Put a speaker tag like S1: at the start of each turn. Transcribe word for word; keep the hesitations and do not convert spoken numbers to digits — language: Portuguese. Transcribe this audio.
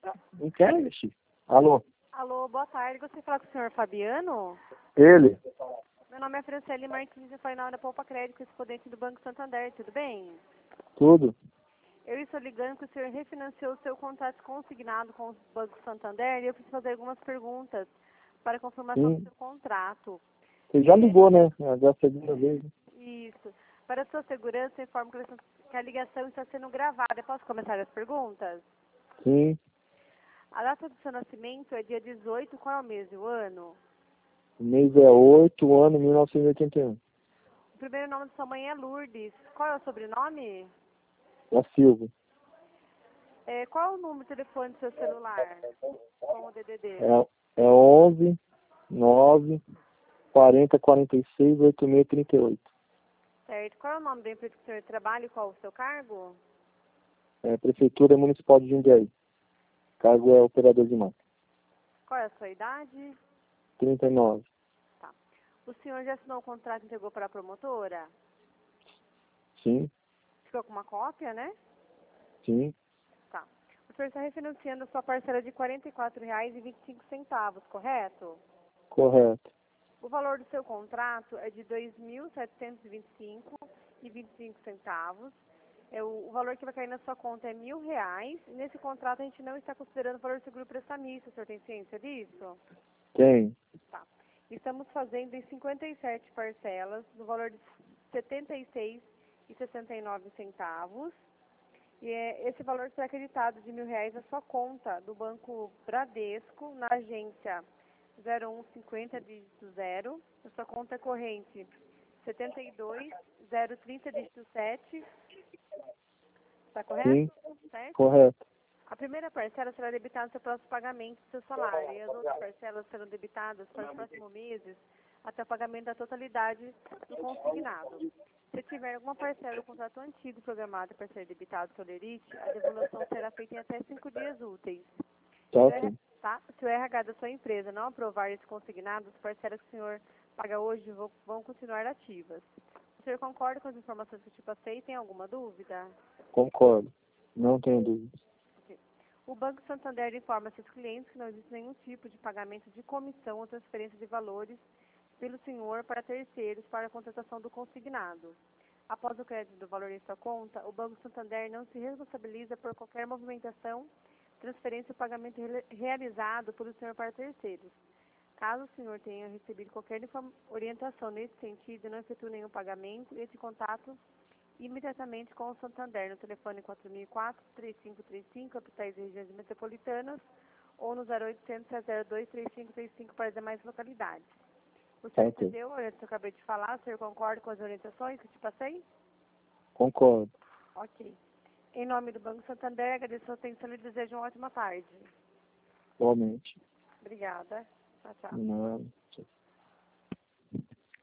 S1: Não quer, Chico? Alô?
S2: Alô, boa tarde. Gostaria de falar com o senhor Fabiano?
S1: Ele?
S2: Meu nome é Franciele Martins e foi na hora Poupa Crédito, correspondente do Banco Santander. Tudo bem?
S1: Tudo?
S2: Eu estou ligando que o senhor refinanciou o seu contrato consignado com o Banco Santander e eu preciso fazer algumas perguntas para confirmação
S1: Sim.
S2: do seu contrato.
S1: Você já ligou, né? Já é a segunda vez. Né?
S2: Isso. Para a sua segurança, informo que a ligação está sendo gravada. Posso começar as perguntas?
S1: Sim.
S2: A data do seu nascimento é dia dezoito. Qual é o mês e o ano?
S1: O mês é oito, o ano mil novecentos e oitenta e um.
S2: O primeiro nome de sua mãe é Lourdes. Qual é o sobrenome?
S1: Da Silva.
S2: É, qual é o número de telefone do seu celular? Com o D D D?
S1: É, é onze, nove, quarenta, quarenta e seis, oitenta e seis, trinta e oito.
S2: Certo. Qual é o nome da empresa que o senhor trabalha e qual o seu cargo?
S1: É, Prefeitura Municipal de Jundiaí. Cargo é operador de máquina.
S2: Qual é a sua idade?
S1: trinta e nove.
S2: Tá. O senhor já assinou o contrato e entregou para a promotora?
S1: Sim,
S2: Ficou com uma cópia, né?
S1: sim,
S2: Tá. O senhor está refinanciando a sua parcela de quarenta e quatro reais e vinte e cinco centavos, correto?
S1: correto.
S2: O valor do seu contrato é de dois mil setecentos e vinte e cinco reais e vinte e cinco centavos. É, o, o valor que vai cair na sua conta é mil reais. E nesse contrato a gente não está considerando o valor do seguro prestamista. O senhor tem ciência disso?
S1: Tem.
S2: Tá. Estamos fazendo em cinquenta e sete parcelas, no valor de setenta e seis reais e sessenta e nove centavos. E é, esse valor será acreditado de mil reais na sua conta do Banco Bradesco, na agência zero um cinquenta, dígito zero. A sua conta corrente setenta e dois, zero trinta, dígito sete. Está correto?
S1: Sim,
S2: Certo?
S1: correto.
S2: A primeira parcela será debitada no seu próximo pagamento do seu salário. E as outras parcelas serão debitadas para os próximos meses até o pagamento da totalidade do consignado. Se tiver alguma parcela do contrato antigo programada para ser debitado pelo Lerite, a devolução será feita em até cinco dias úteis.
S1: Tá
S2: Se o, R,
S1: ok.
S2: tá? Se o R H da sua empresa não aprovar esse consignado, as parcelas que o senhor paga hoje vão, vão continuar ativas. O senhor concorda com as informações que eu te passei? Tem alguma dúvida?
S1: Concordo. Não tenho dúvida.
S2: O Banco Santander informa seus clientes que não existe nenhum tipo de pagamento de comissão ou transferência de valores pelo senhor para terceiros para a contratação do consignado. Após o crédito do valor em sua conta, o Banco Santander não se responsabiliza por qualquer movimentação, transferência ou pagamento re realizado pelo senhor para terceiros. Caso o senhor tenha recebido qualquer orientação nesse sentido e não efetue nenhum pagamento, entre em contato imediatamente com o Santander no telefone quatro mil e quatro, três cinco três cinco, capitais e regiões metropolitanas, ou no zero oitocentos, zero dois, três cinco três cinco para as demais localidades. O senhor
S1: Ok.
S2: entendeu o que eu acabei de falar? O senhor concorda com as orientações que eu te passei?
S1: Concordo.
S2: Ok. Em nome do Banco Santander, agradeço a sua atenção e desejo uma ótima tarde.
S1: Igualmente.
S2: Obrigada. Tchau, tchau.
S1: Não.